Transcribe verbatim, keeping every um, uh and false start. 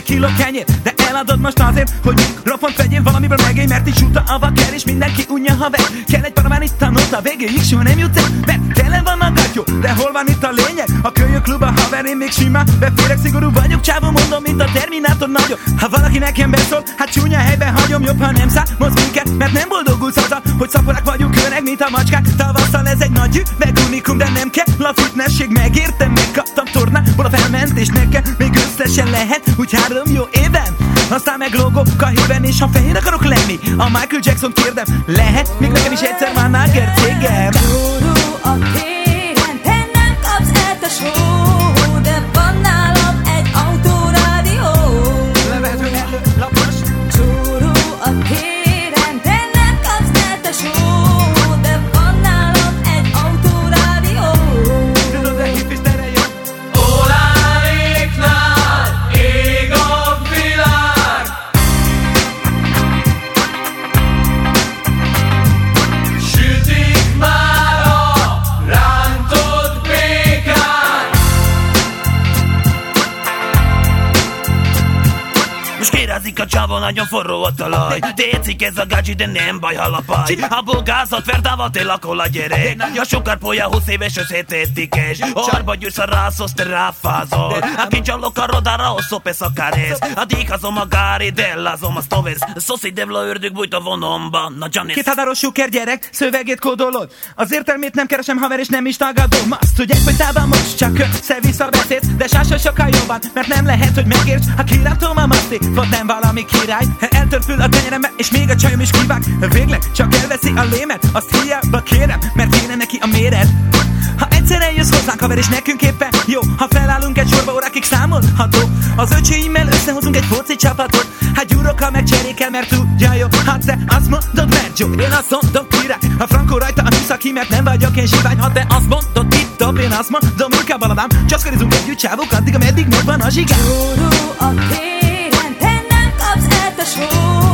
kiló kenyér, de eladod most azért, hogy mikrofont vegyél valamiből megélj, mert így suta a vaker, és mindenki unja haver. Kell egy paramán itt a nóta, végéig soha nem jut el, mert tele van a gatyó, de hol van itt a lényeg? A kölyök klub, a haver, én még simán beférek, szigorú vagyok, csávó, mondom, mint a Terminátor nagyobb. Ha valaki nekem beszól, hát csúnya helyben hagyom, jobb, ha nem számoz minket, mert nem boldogulsz azzal, hogy szaporák vagyunk öreg, mint a macskák. Tavasszal ez egy nagy üveg unikum, de nem kell a fitnesség, megértem, megkaptam tornából a felmentést, nekem még összesen lehet, úgy három jó éven. Aztán meg logok a híven, és ha fehér akarok lenni, a Michael Jackson kérdem, lehet még nekem is egyszer már náger cégem. Csóró a téren, te nem kapsz el a show, de van nálam egy autorádió. Levehető lapos. Csóró a téren, te nem kapsz el a show, de van nálam egy autorádió. Tudod, de hip is tere jön. Oláéknál ég a világ, sütik már a rántott békát. Most kérezik a csávó, nagyon forró a talaj. Técik ez a gácsi, de nem baj, halapaj. Abból gázat verdával te lakol a gyerek. A sokarpolya húsz éves összetétikes. Arba gyűrsz a rászos, te ráfázol. A kincsallok a rodára, o szopesz a káresz. A díkazom a gári, dellázom a stovesz. Szoszi devla ördög bújt a vonomban. Na Janis. Két hadáros suker gyerek, szövegét kódolod. Az értelmét nem keresem, haver, és nem is tagadom. Azt tudják, hogy tában most csak össze-vissza beszélsz, de sása sokkal jobban, mert nem lehet, hogy megérts. Ha kirátom a maszti, vagy nem valami király. Eltörpül a tenyerembe, és még a csajom is kivág. Végleg csak elveszi a lémet, azt hiába kérem, mert kéne neki a méret. Ha egyszer eljössz hozzánk, haver, és nekünk éppen jó, ha felállunk egy sorba, órákig számolható. Az öcséimmel összehozunk egy foci csapatot. Hát gyúrokkal megcserékel, mert tudja jó. Hát te azt mondod, mert jó, én azt mondom, király. A frankó rajta a műszaki, mert nem vagyok én zsivány. Ha te azt mondod, itt én azt mondom, inkább baladám. Csaszkarizunk együtt csávok, addig, ameddig megvan a zsigám. Csóró a téren, te nem kapsz el a show.